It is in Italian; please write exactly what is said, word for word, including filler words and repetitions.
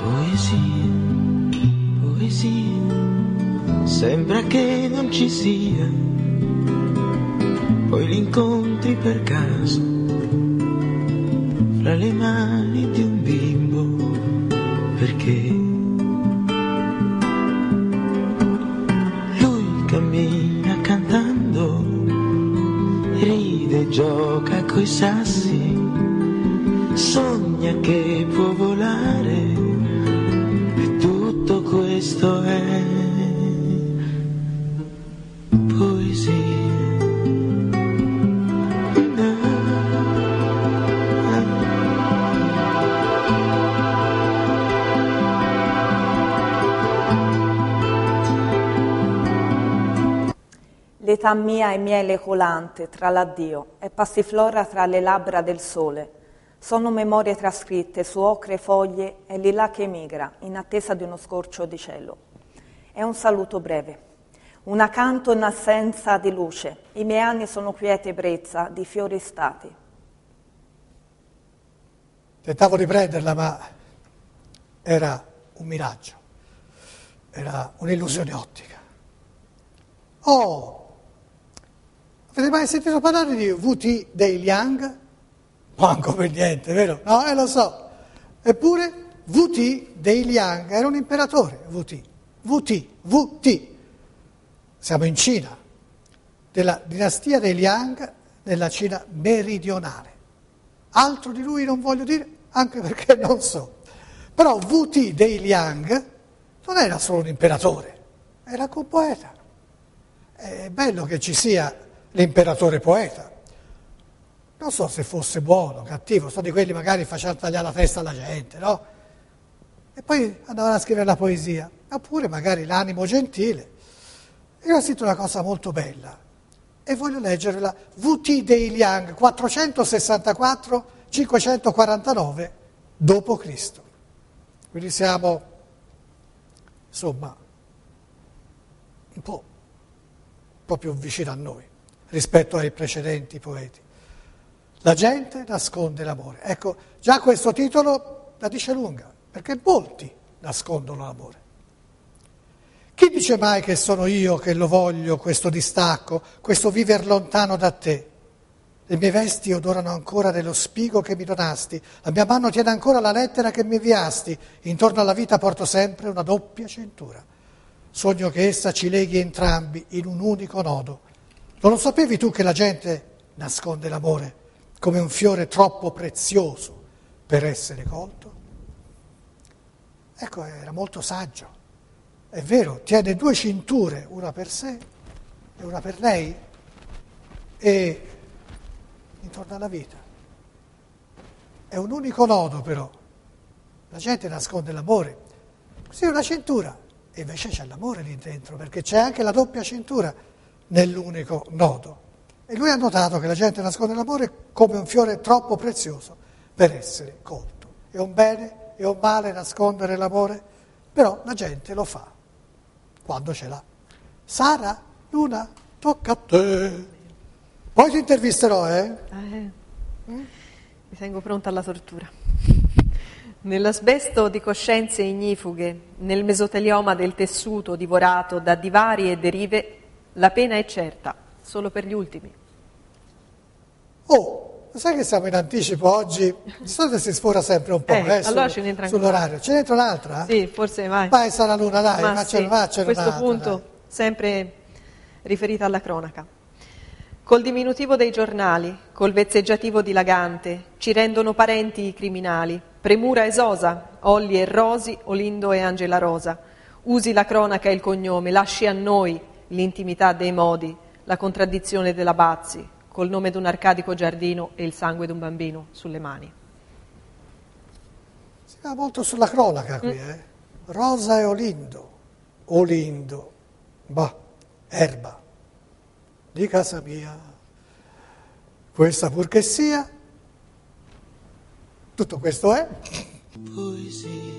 Poesia, poesia, sembra che non ci sia, poi li incontri per caso, fra le mani di un bimbo, perché lui cammina cantando, ride, gioca coi sassi, sogna che può volare. Questo è poesia. L'età mia è miele colante tra l'addio e passiflora tra le labbra del sole. Sono memorie trascritte su ocre foglie e lilà che migra in attesa di uno scorcio di cielo. È un saluto breve, un accanto in assenza di luce. I miei anni sono quiete brezza di fiori stati. Tentavo di prenderla, ma era un miraggio, era un'illusione ottica. Oh, avete mai sentito parlare di V T Dei Liang? Manco per niente, vero? No, eh, lo so. Eppure V T Dei Liang era un imperatore, V T. V T, V T. Siamo in Cina, della dinastia dei Liang, nella Cina meridionale. Altro di lui non voglio dire, anche perché non so. Però V T Dei Liang non era solo un imperatore, era anche un poeta. È bello che ci sia l'imperatore poeta. Non so se fosse buono, cattivo, sono di quelli magari facevano tagliare la testa alla gente, no? E poi andavano a scrivere la poesia, oppure magari l'animo gentile. Io ho scritto una cosa molto bella e voglio leggerla. V T Dei Liang, quattrocentosessantaquattro cinquecentoquarantanove dopo Cristo. Quindi siamo, insomma, un po', un po' più vicino a noi rispetto ai precedenti poeti. La gente nasconde l'amore. Ecco, già questo titolo la dice lunga, perché molti nascondono l'amore. Chi dice mai che sono io che lo voglio, questo distacco, questo viver lontano da te? Le mie vesti odorano ancora dello spigo che mi donasti, la mia mano tiene ancora la lettera che mi inviasti, intorno alla vita porto sempre una doppia cintura. Sogno che essa ci leghi entrambi in un unico nodo. Non lo sapevi tu che la gente nasconde l'amore come un fiore troppo prezioso per essere colto? Ecco, era molto saggio. È vero, tiene due cinture, una per sé e una per lei, e intorno alla vita. È un unico nodo però. La gente nasconde l'amore. Sì, una cintura, e invece c'è l'amore lì dentro, perché c'è anche la doppia cintura nell'unico nodo. E lui ha notato che la gente nasconde l'amore come un fiore troppo prezioso per essere colto. È un bene, è un male nascondere l'amore, però la gente lo fa quando ce l'ha. Sara, Luna, tocca a te. Poi ti intervisterò, eh? eh mm? Mi tengo pronta alla tortura. Nell'asbesto di coscienze ignifughe, nel mesotelioma del tessuto divorato da divari e derive, la pena è certa, solo per gli ultimi. Oh, sai che siamo in anticipo oggi? Di solito si sfora sempre un po', eh, eh, allora su, ce ne entra sull'orario. Ce n'entra un'altra? Sì, forse vai. Vai Sara Luna, dai, Ma faccelo, sì, faccelo a questo un'altra, punto, dai. sempre riferita alla cronaca. Col diminutivo dei giornali, col vezzeggiativo dilagante, ci rendono parenti i criminali. Premura e Sosa, Olli e Rosi, Olindo e Angela Rosa. Usi la cronaca e il cognome, lasci a noi l'intimità dei modi, la contraddizione della Bazzi, col nome d'un arcadico giardino e il sangue d'un bambino sulle mani. Si va molto sulla cronaca qui, eh? Rosa e Olindo, Olindo, bah, erba, di casa mia, questa pur che sia, tutto questo è poesia.